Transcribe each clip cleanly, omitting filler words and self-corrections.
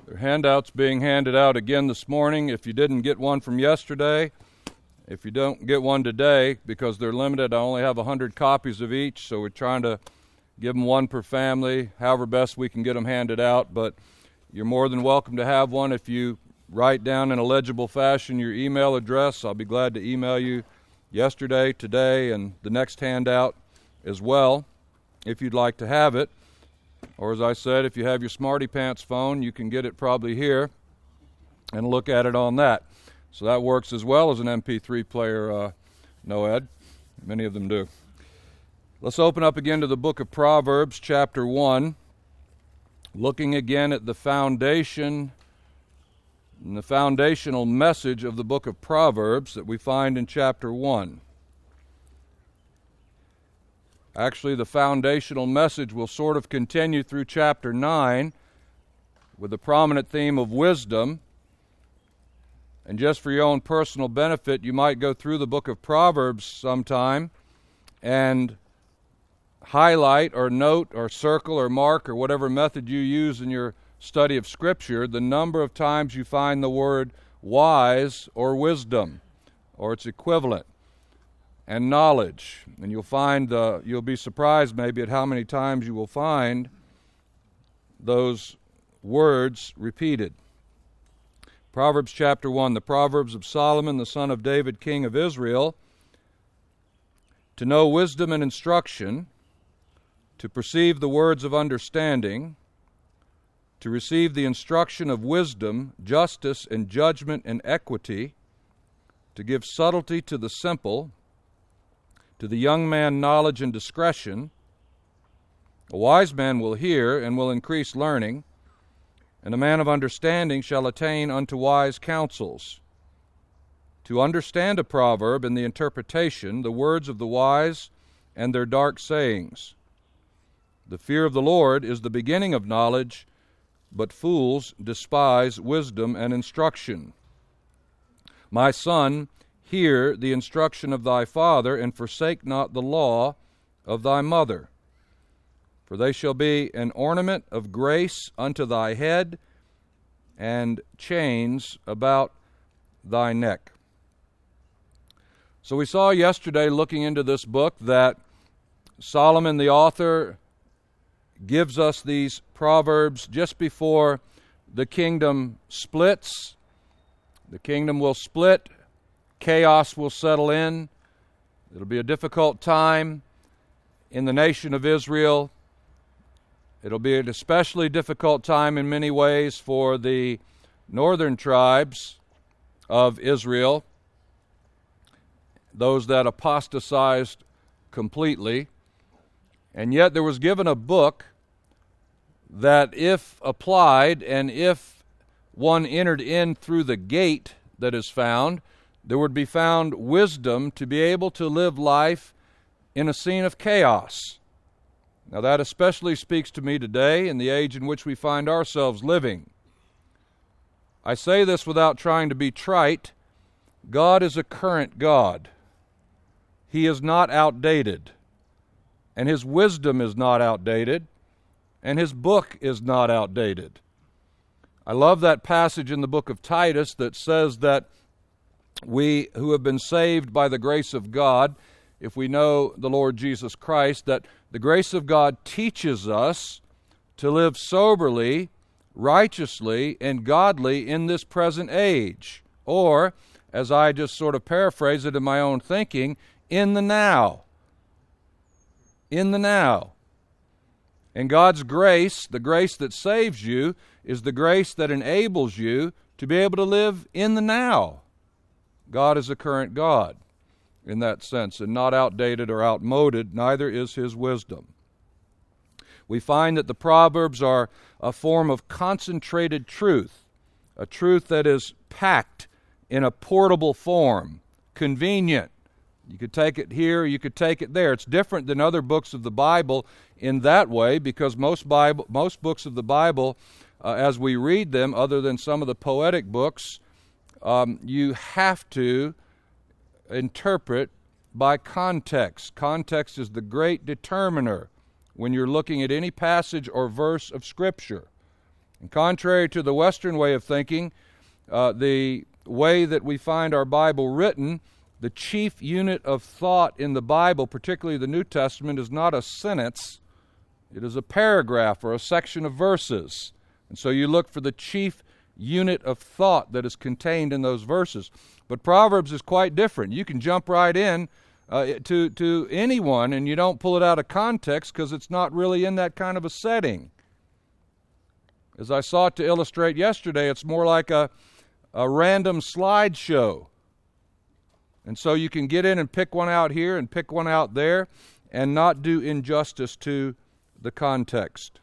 There are handouts being handed out again this morning. If you didn't get one from yesterday, if you don't get one today, because they're limited, I only have 100 copies of each, so we're trying to give them one per family, however best we can get them handed out. But you're more than welcome to have one. If you write down in a legible fashion your email address, I'll be glad to email you yesterday, today, and the next handout as well, if you'd like to have it. Or as I said, if you have your Smarty Pants phone, you can get it probably here and look at it on that. So that works as well as an MP3 player, Ed. Many of them do. Let's open up again to the book of Proverbs, chapter 1, looking again at the foundation and the foundational message of the book of Proverbs that we find in chapter 1. Actually, the foundational message will sort of continue through chapter 9 with the prominent theme of wisdom. And just for your own personal benefit, you might go through the book of Proverbs sometime and highlight or note or circle or mark or whatever method you use in your study of Scripture the number of times you find the word wise or wisdom or its equivalent, and knowledge. And you'll be surprised maybe at how many times you will find those words repeated. Proverbs chapter 1, the Proverbs of Solomon, the son of David, king of Israel, to know wisdom and instruction, to perceive the words of understanding, to receive the instruction of wisdom, justice and judgment and equity, to give subtlety to the simple, to the young man knowledge and discretion. A wise man will hear and will increase learning, and a man of understanding shall attain unto wise counsels. To understand a proverb and the interpretation, the words of the wise and their dark sayings. The fear of the Lord is the beginning of knowledge, but fools despise wisdom and instruction. My son, hear the instruction of thy father, and forsake not the law of thy mother. For they shall be an ornament of grace unto thy head, and chains about thy neck. So we saw yesterday, looking into this book, that Solomon, the author, gives us these proverbs just before the kingdom splits. The kingdom will split. Chaos will settle in. It'll be a difficult time in the nation of Israel. It'll be an especially difficult time in many ways for the northern tribes of Israel, those that apostatized completely. And yet there was given a book that, if applied and if one entered in through the gate that is found, there would be found wisdom to be able to live life in a scene of chaos. Now that especially speaks to me today in the age in which we find ourselves living. I say this without trying to be trite. God is a current God. He is not outdated. And His wisdom is not outdated. And His book is not outdated. I love that passage in the book of Titus that says that we who have been saved by the grace of God, if we know the Lord Jesus Christ, that the grace of God teaches us to live soberly, righteously, and godly in this present age. Or, as I just sort of paraphrase it in my own thinking, in the now. In the now. And God's grace, the grace that saves you, is the grace that enables you to be able to live in the now. God is a current God in that sense, and not outdated or outmoded, neither is His wisdom. We find that the Proverbs are a form of concentrated truth, a truth that is packed in a portable form, convenient. You could take it here, you could take it there. It's different than other books of the Bible in that way, because most books of the Bible, as we read them, other than some of the poetic books, you have to interpret by context. Context is the great determiner when you're looking at any passage or verse of Scripture. And contrary to the Western way of thinking, the way that we find our Bible written, the chief unit of thought in the Bible, particularly the New Testament, is not a sentence. It is a paragraph or a section of verses. And so you look for the chief unit of thought that is contained in those verses. But Proverbs is quite different. You can jump right in to anyone, and you don't pull it out of context because it's not really in that kind of a setting. As I sought to illustrate yesterday, it's more like a random slideshow. And so you can get in and pick one out here and pick one out there and not do injustice to the context.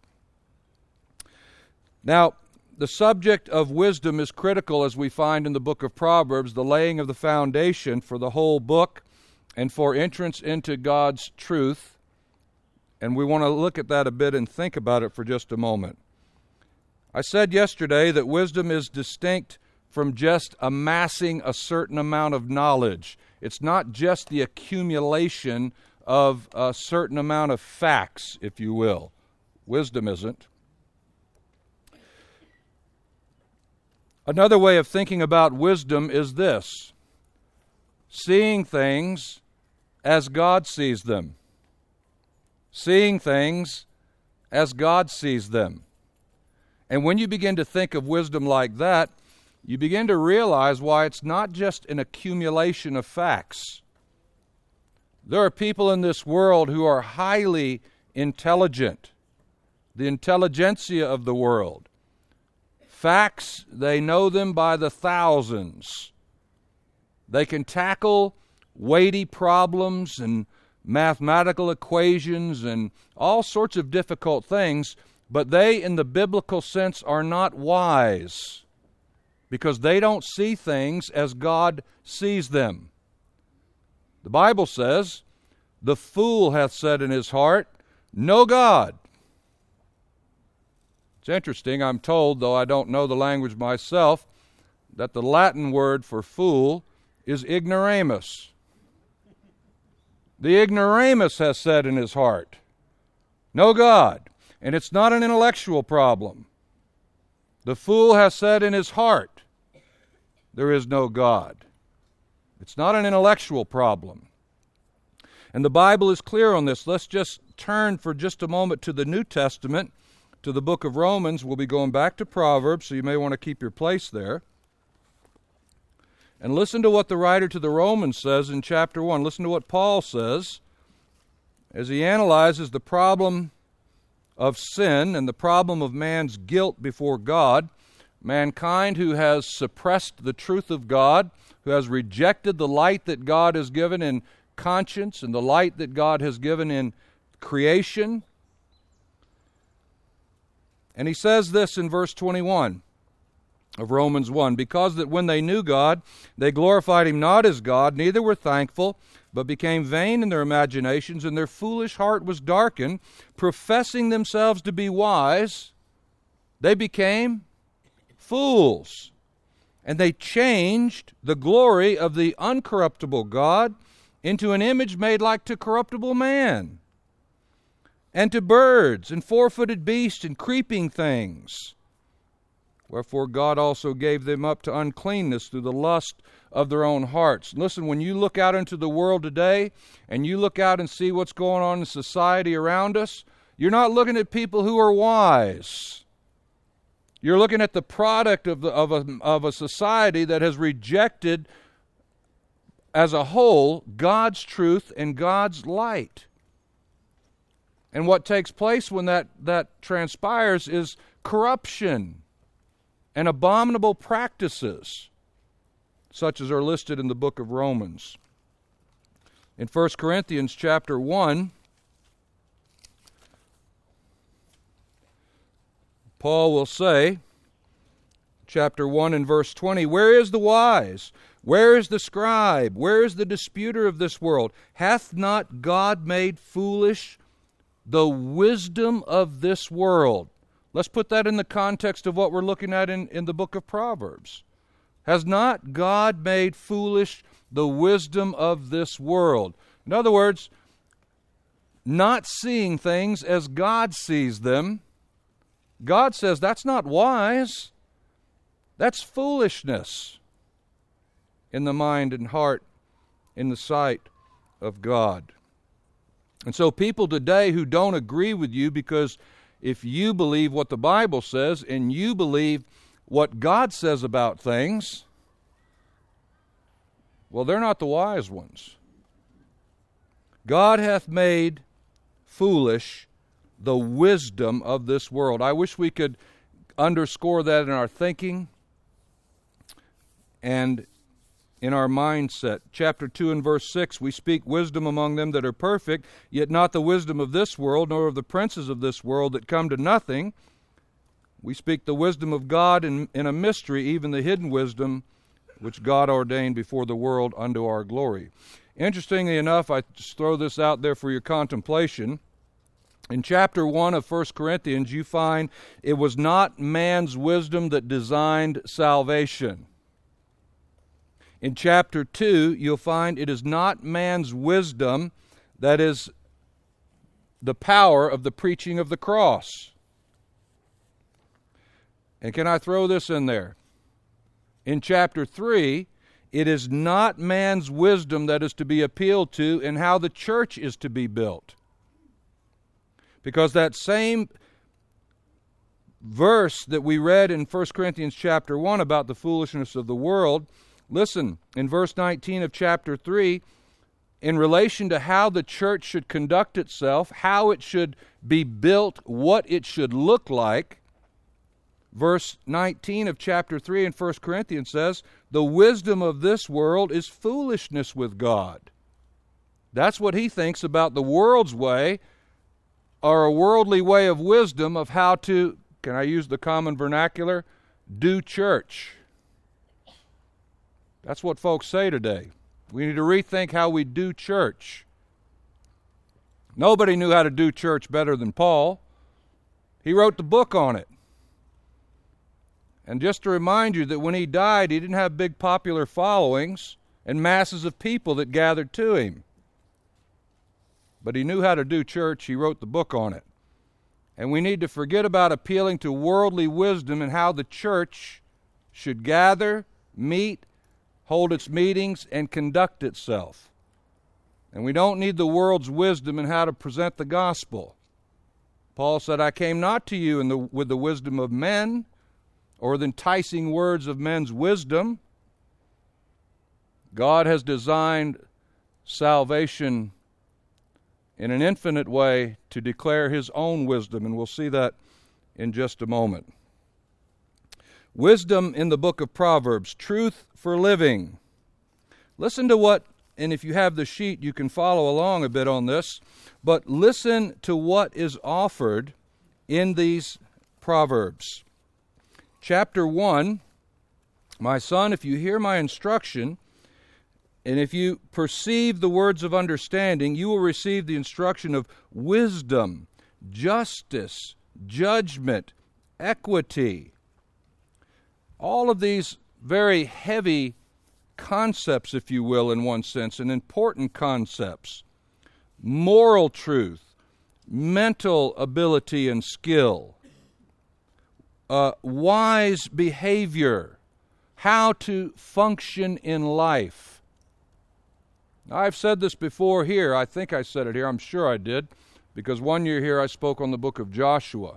Now, the subject of wisdom is critical, as we find in the book of Proverbs, the laying of the foundation for the whole book and for entrance into God's truth. And we want to look at that a bit and think about it for just a moment. I said yesterday that wisdom is distinct from just amassing a certain amount of knowledge. It's not just the accumulation of a certain amount of facts, if you will. Wisdom isn't. Another way of thinking about wisdom is this: seeing things as God sees them. Seeing things as God sees them. And when you begin to think of wisdom like that, you begin to realize why it's not just an accumulation of facts. There are people in this world who are highly intelligent, the intelligentsia of the world. Facts, they know them by the thousands. They can tackle weighty problems and mathematical equations and all sorts of difficult things, but they, in the biblical sense, are not wise because they don't see things as God sees them. The Bible says, "The fool hath said in his heart, no God." It's interesting, I'm told, though I don't know the language myself, that the Latin word for fool is ignoramus. The ignoramus has said in his heart, no God. And it's not an intellectual problem. The fool has said in his heart, there is no God. It's not an intellectual problem. And the Bible is clear on this. Let's just turn for just a moment to the New Testament, to the book of Romans. We'll be going back to Proverbs, so you may want to keep your place there. And listen to what the writer to the Romans says in chapter 1. Listen to what Paul says as he analyzes the problem of sin and the problem of man's guilt before God, mankind who has suppressed the truth of God, who has rejected the light that God has given in conscience and the light that God has given in creation. And he says this in verse 21 of Romans 1, because that when they knew God, they glorified him not as God, neither were thankful, but became vain in their imaginations, and their foolish heart was darkened. Professing themselves to be wise, they became fools. And they changed the glory of the uncorruptible God into an image made like to corruptible man, and to birds, and four-footed beasts, and creeping things. Wherefore God also gave them up to uncleanness through the lust of their own hearts. Listen, when you look out into the world today, and you look out and see what's going on in society around us, you're not looking at people who are wise. You're looking at the product of a society that has rejected, as a whole, God's truth and God's light. And what takes place when that transpires is corruption and abominable practices, such as are listed in the book of Romans. In 1 Corinthians chapter 1, Paul will say, chapter 1 and verse 20, "Where is the wise? Where is the scribe? Where is the disputer of this world? Hath not God made foolish the wisdom of this world?" Let's put that in the context of what we're looking at in the book of Proverbs. Has not God made foolish the wisdom of this world? In other words, not seeing things as God sees them, God says that's not wise. That's foolishness in the mind and heart, in the sight of God. And so people today who don't agree with you, because if you believe what the Bible says and you believe what God says about things, well, they're not the wise ones. God hath made foolish the wisdom of this world. I wish we could underscore that in our thinking and in our mindset. Chapter 2 and verse 6, we speak wisdom among them that are perfect, yet not the wisdom of this world, nor of the princes of this world that come to nothing. We speak the wisdom of God in a mystery, even the hidden wisdom which God ordained before the world unto our glory. Interestingly enough, I just throw this out there for your contemplation. In chapter 1 of 1 Corinthians, you find it was not man's wisdom that designed salvation. In chapter 2, you'll find it is not man's wisdom that is the power of the preaching of the cross. And can I throw this in there? In chapter 3, it is not man's wisdom that is to be appealed to in how the church is to be built. Because that same verse that we read in 1 Corinthians chapter 1 about the foolishness of the world, listen, in verse 19 of chapter 3, in relation to how the church should conduct itself, how it should be built, what it should look like, verse 19 of chapter 3 in 1 Corinthians says, the wisdom of this world is foolishness with God. That's what he thinks about the world's way, or a worldly way of wisdom of how to, can I use the common vernacular, do church. That's what folks say today. We need to rethink how we do church. Nobody knew how to do church better than Paul. He wrote the book on it. And just to remind you that when he died, he didn't have big popular followings and masses of people that gathered to him. But he knew how to do church. He wrote the book on it. And we need to forget about appealing to worldly wisdom and how the church should gather, meet, hold its meetings, and conduct itself. And we don't need the world's wisdom in how to present the gospel. Paul said, I came not to you with the wisdom of men, or the enticing words of men's wisdom. God has designed salvation in an infinite way to declare his own wisdom, and we'll see that in just a moment. Wisdom in the book of Proverbs, truth for living. Listen to what, and if you have the sheet, you can follow along a bit on this, but listen to what is offered in these Proverbs. Chapter 1, my son, if you hear my instruction, and if you perceive the words of understanding, you will receive the instruction of wisdom, justice, judgment, equity. All of these very heavy concepts, if you will, in one sense, and important concepts. Moral truth, mental ability and skill, wise behavior, how to function in life. I've said this before here. I think I said it here. I'm sure I did, because one year here I spoke on the book of Joshua.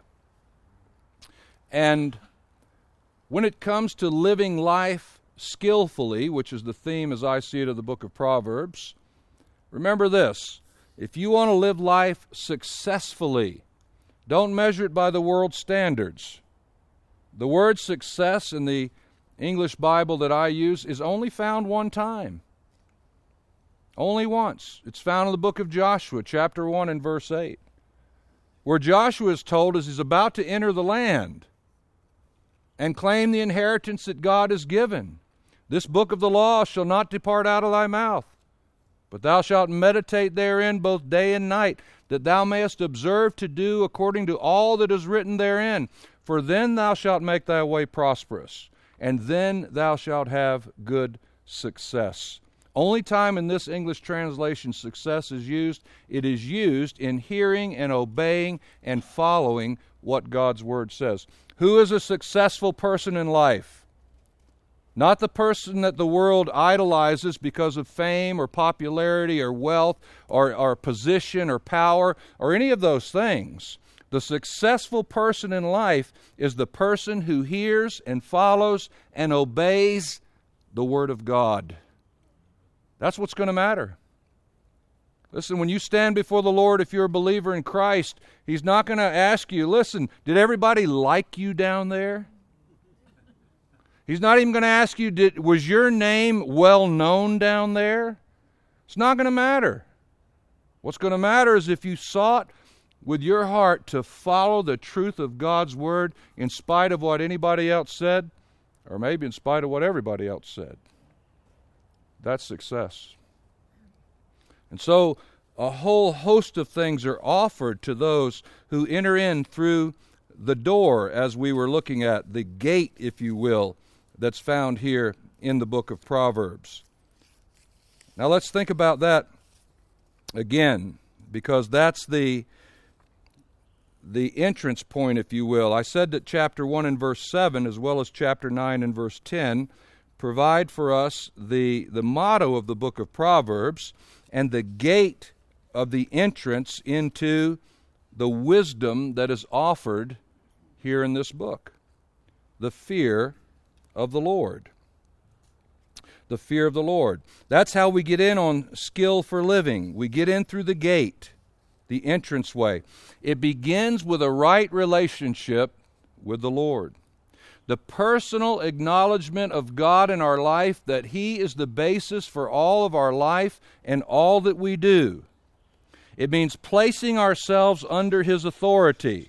And when it comes to living life skillfully, which is the theme as I see it of the book of Proverbs, remember this. If you want to live life successfully, don't measure it by the world's standards. The word success in the English Bible that I use is only found one time. Only once. It's found in the book of Joshua, chapter 1 and verse 8, where Joshua is told as he's about to enter the land and claim the inheritance that God has given. This book of the law shall not depart out of thy mouth, but thou shalt meditate therein both day and night, that thou mayest observe to do according to all that is written therein. For then thou shalt make thy way prosperous, and then thou shalt have good success. Only time in this English translation success is used, it is used in hearing and obeying and following what God's Word says. Who is a successful person in life? Not the person that the world idolizes because of fame or popularity or wealth or position or power or any of those things. The successful person in life is the person who hears and follows and obeys the Word of God. That's what's going to matter. Listen, when you stand before the Lord, if you're a believer in Christ, He's not going to ask you, listen, did everybody like you down there? He's not even going to ask you, was your name well known down there? It's not going to matter. What's going to matter is if you sought with your heart to follow the truth of God's Word in spite of what anybody else said, or maybe in spite of what everybody else said. That's success. And so a whole host of things are offered to those who enter in through the door, as we were looking at, the gate, if you will, that's found here in the book of Proverbs. Now let's think about that again, because that's the entrance point, if you will. I said that chapter 1 and verse 7, as well as chapter 9 and verse 10, provide for us the motto of the book of Proverbs and the gate of the entrance into the wisdom that is offered here in this book. The fear of the Lord. The fear of the Lord. That's how we get in on skill for living. We get in through the gate, the entranceway. It begins with a right relationship with the Lord. The personal acknowledgement of God in our life, that He is the basis for all of our life and all that we do. It means placing ourselves under His authority.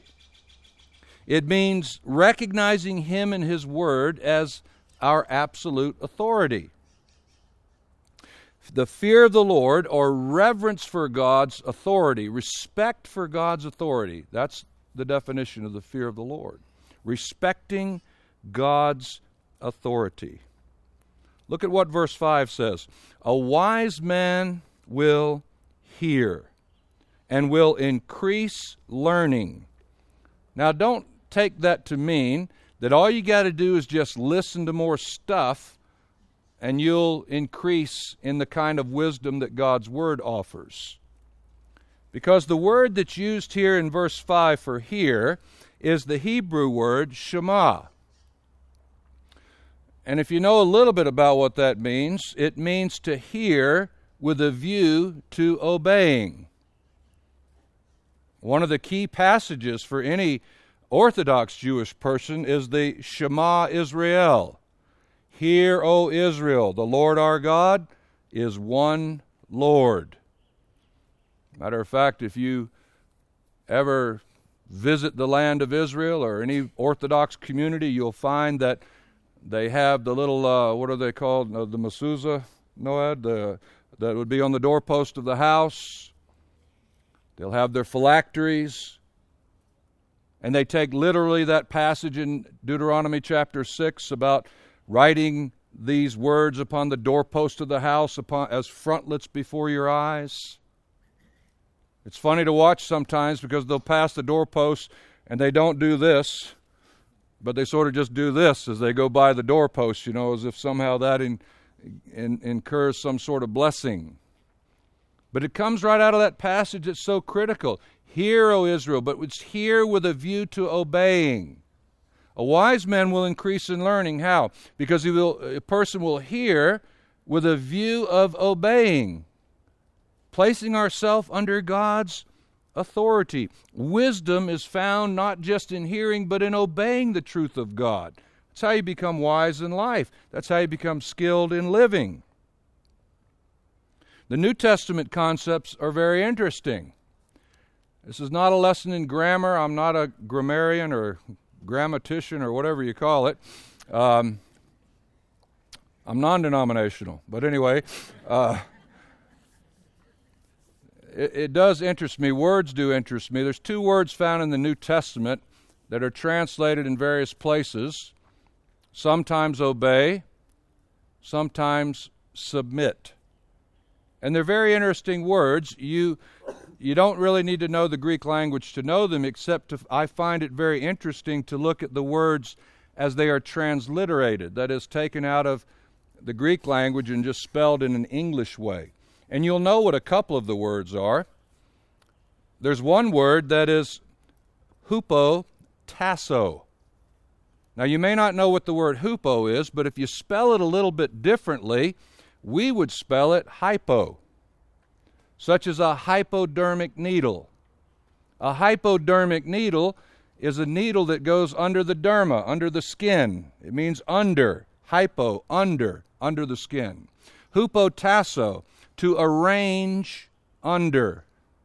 It means recognizing Him and His Word as our absolute authority. The fear of the Lord, or reverence for God's authority, respect for God's authority. That's the definition of the fear of the Lord. Respecting God's authority. Look at what verse 5 says. A wise man will hear and will increase learning. Now don't take that to mean that all you got to do is just listen to more stuff and you'll increase in the kind of wisdom that God's Word offers. Because the word that's used here in verse 5 for hear is the Hebrew word Shema. And if you know a little bit about what that means, it means to hear with a view to obeying. One of the key passages for any Orthodox Jewish person is the Shema Israel. Hear, O Israel, the Lord our God is one Lord. Matter of fact, if you ever visit the land of Israel or any Orthodox community, you'll find that they have the little, what are they called? The mezuzah, Noad, that would be on the doorpost of the house. They'll have their phylacteries. And they take literally that passage in Deuteronomy chapter 6 about writing these words upon the doorpost of the house as frontlets before your eyes. It's funny to watch sometimes because they'll pass the doorpost and they don't do this, but they sort of just do this as they go by the doorpost, as if somehow that incurs some sort of blessing. But it comes right out of that passage that's so critical. Hear, O Israel, but it's hear with a view to obeying. A wise man will increase in learning. How? Because a person will hear with a view of obeying, placing ourselves under God's authority. Wisdom is found not just in hearing, but in obeying the truth of God. That's how you become wise in life. That's how you become skilled in living. The New Testament concepts are very interesting. This is not a lesson in grammar. I'm not a grammarian or grammatician or whatever you call it. I'm non-denominational. But anyway, it does interest me. Words do interest me. There's two words found in the New Testament that are translated in various places. Sometimes obey, sometimes submit. And they're very interesting words. You don't really need to know the Greek language to know them, except I find it very interesting to look at the words as they are transliterated, that is, taken out of the Greek language and just spelled in an English way. And you'll know what a couple of the words are. There's one word that is hupotasso. Now, you may not know what the word hupo is, but if you spell it a little bit differently, we would spell it hypo, such as a hypodermic needle. A hypodermic needle is a needle that goes under the derma, under the skin. It means under, hypo, under the skin. Hupotasso, to arrange under.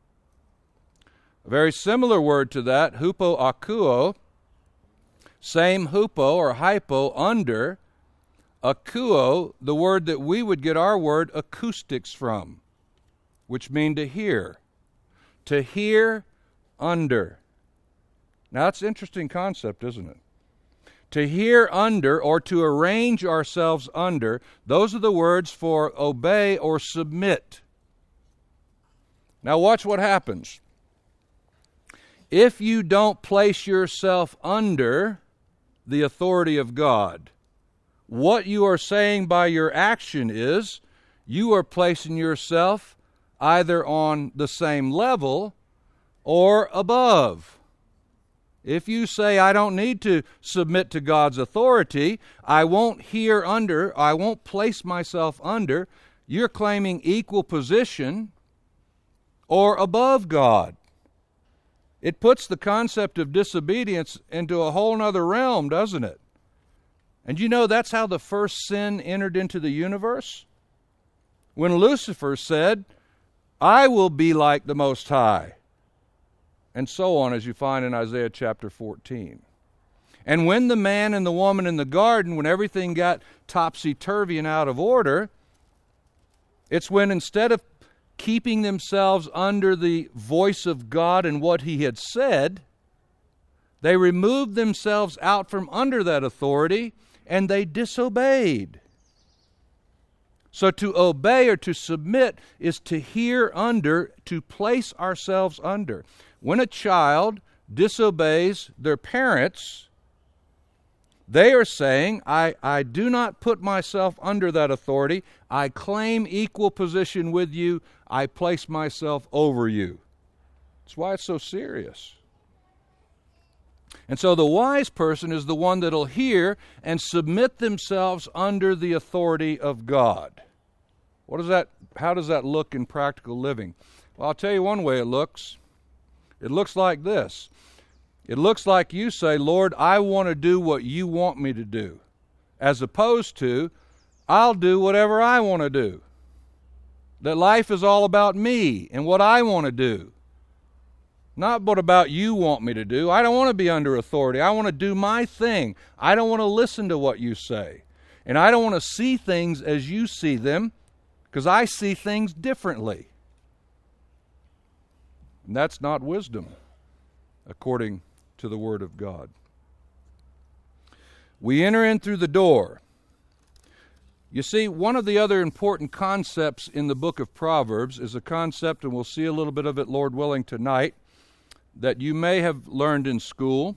A very similar word to that, hupoakuo, same hupo or hypo, under. Akuo, the word that we would get our word acoustics from, which mean to hear. To hear under. Now, that's an interesting concept, isn't it? To hear under, or to arrange ourselves under, those are the words for obey or submit. Now, watch what happens. If you don't place yourself under the authority of God, what you are saying by your action is you are placing yourself either on the same level or above. If you say, I don't need to submit to God's authority, I won't hear under, I won't place myself under, you're claiming equal position or above God. It puts the concept of disobedience into a whole other realm, doesn't it? And you know that's how the first sin entered into the universe? When Lucifer said, I will be like the Most High. And so on, as you find in Isaiah chapter 14. And when the man and the woman in the garden, when everything got topsy-turvy and out of order, it's when instead of keeping themselves under the voice of God and what He had said, they removed themselves out from under that authority and they disobeyed. So to obey or to submit is to hear under, to place ourselves under. When a child disobeys their parents, they are saying, I do not put myself under that authority. I claim equal position with you. I place myself over you. That's why it's so serious. And so the wise person is the one that'll hear and submit themselves under the authority of God. How does that look in practical living? Well, I'll tell you one way it looks. It looks like this. It looks like you say, Lord, I want to do what you want me to do, as opposed to, I'll do whatever I want to do. That life is all about me and what I want to do, not what about you want me to do. I don't want to be under authority. I want to do my thing. I don't want to listen to what you say. And I don't want to see things as you see them, because I see things differently. And that's not wisdom, according to the Word of God. We enter in through the door. You see, one of the other important concepts in the book of Proverbs is a concept, and we'll see a little bit of it, Lord willing, tonight, that you may have learned in school.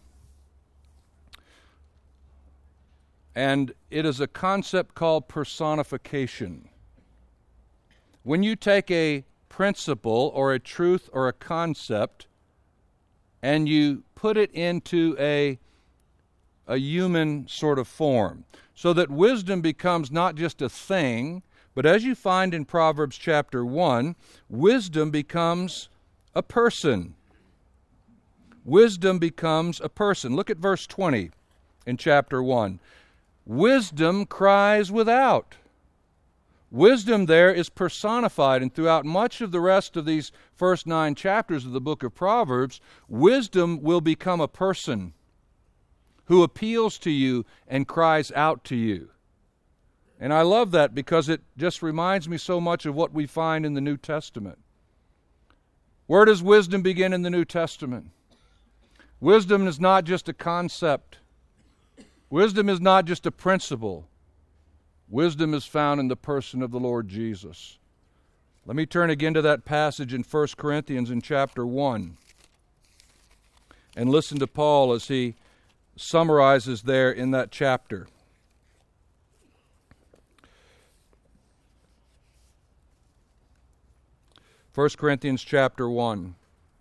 And it is a concept called personification. When you take a principle or a truth or a concept and you put it into a human sort of form, so that wisdom becomes not just a thing, but as you find in Proverbs chapter 1, wisdom becomes a person. Wisdom becomes a person. Look at verse 20 in chapter 1. Wisdom cries without. Wisdom there is personified, and throughout much of the rest of these first 9 chapters of the book of Proverbs, wisdom will become a person who appeals to you and cries out to you. And I love that because it just reminds me so much of what we find in the New Testament. Where does wisdom begin in the New Testament? Wisdom is not just a concept. Wisdom is not just a principle. Wisdom is found in the person of the Lord Jesus. Let me turn again to that passage in 1 Corinthians in chapter 1 and listen to Paul as he summarizes there in that chapter. 1 Corinthians chapter 1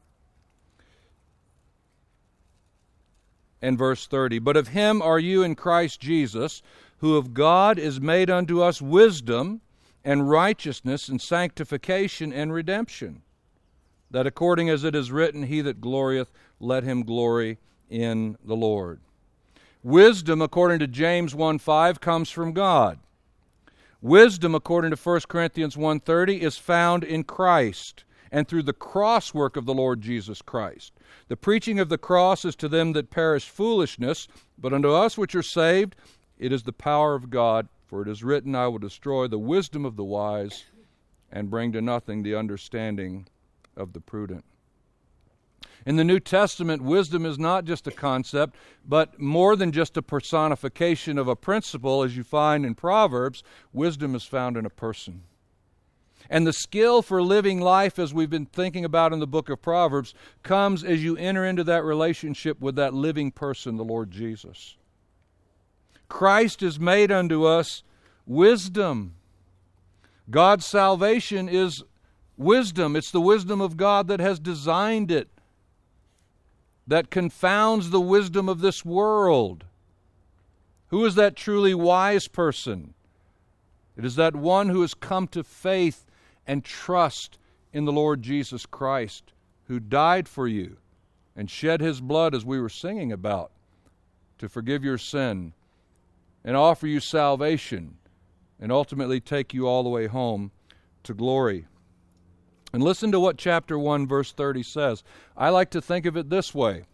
and verse 30. But of him are you in Christ Jesus, who of God is made unto us wisdom and righteousness and sanctification and redemption, that according as it is written, he that glorieth, let him glory in the Lord. Wisdom, according to James 1:5, comes from God. Wisdom, according to 1 Corinthians 1:30, is found in Christ and through the cross work of the Lord Jesus Christ. The preaching of the cross is to them that perish foolishness, but unto us which are saved it is the power of God. For it is written, I will destroy the wisdom of the wise and bring to nothing the understanding of the prudent. In the New Testament, wisdom is not just a concept, but more than just a personification of a principle, as you find in Proverbs. Wisdom is found in a person. And the skill for living life, as we've been thinking about in the book of Proverbs, comes as you enter into that relationship with that living person, the Lord Jesus. Christ is made unto us wisdom. God's salvation is wisdom. It's the wisdom of God that has designed it, that confounds the wisdom of this world. Who is that truly wise person? It is that one who has come to faith and trust in the Lord Jesus Christ, who died for you and shed his blood, as we were singing about, to forgive your sin and offer you salvation and ultimately take you all the way home to glory. And listen to what chapter 1, verse 30 says. I like to think of it this way.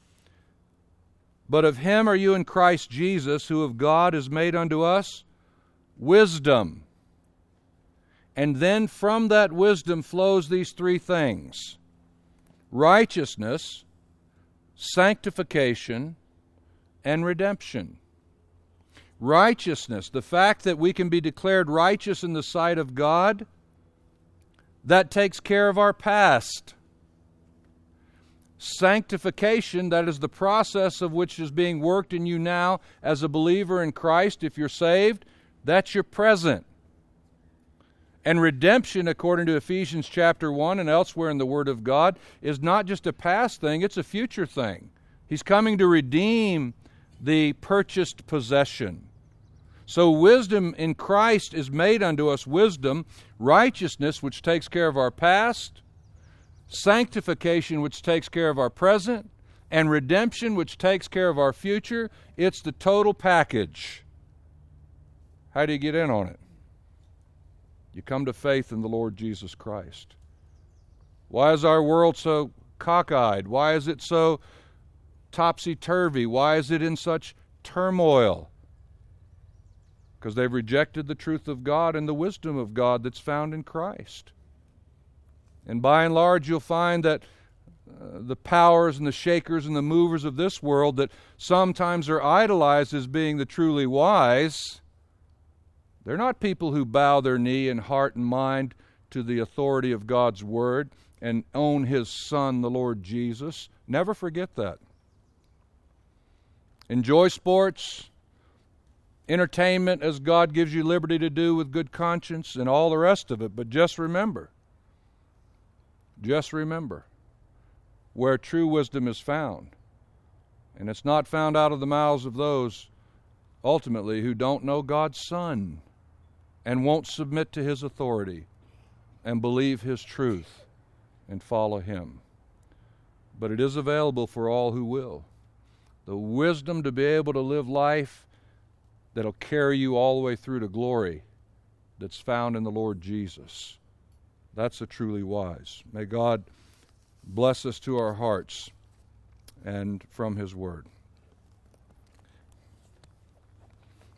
But of him are you in Christ Jesus, who of God is made unto us wisdom. And then from that wisdom flows these three things: righteousness, sanctification, and redemption. Righteousness, the fact that we can be declared righteous in the sight of God, that takes care of our past. Sanctification, that is the process of which is being worked in you now as a believer in Christ, if you're saved, that's your present. And redemption, according to Ephesians chapter 1 and elsewhere in the Word of God, is not just a past thing, it's a future thing. He's coming to redeem the purchased possession. So wisdom in Christ is made unto us wisdom, righteousness, which takes care of our past, sanctification, which takes care of our present, and redemption, which takes care of our future. It's the total package. How do you get in on it? You come to faith in the Lord Jesus Christ. Why is our world so cockeyed? Why is it so topsy-turvy? Why is it in such turmoil? Because they've rejected the truth of God and the wisdom of God that's found in Christ. And by and large, you'll find that the powers and the shakers and the movers of this world that sometimes are idolized as being the truly wise, they're not people who bow their knee in heart and mind to the authority of God's Word and own His Son, the Lord Jesus. Never forget that. Enjoy sports, entertainment as God gives you liberty to do with good conscience and all the rest of it. But just remember where true wisdom is found. And it's not found out of the mouths of those, ultimately, who don't know God's Son and won't submit to His authority and believe His truth and follow Him. But it is available for all who will. The wisdom to be able to live life that'll carry you all the way through to glory that's found in the Lord Jesus. That's the truly wise. May God bless us to our hearts and from His Word.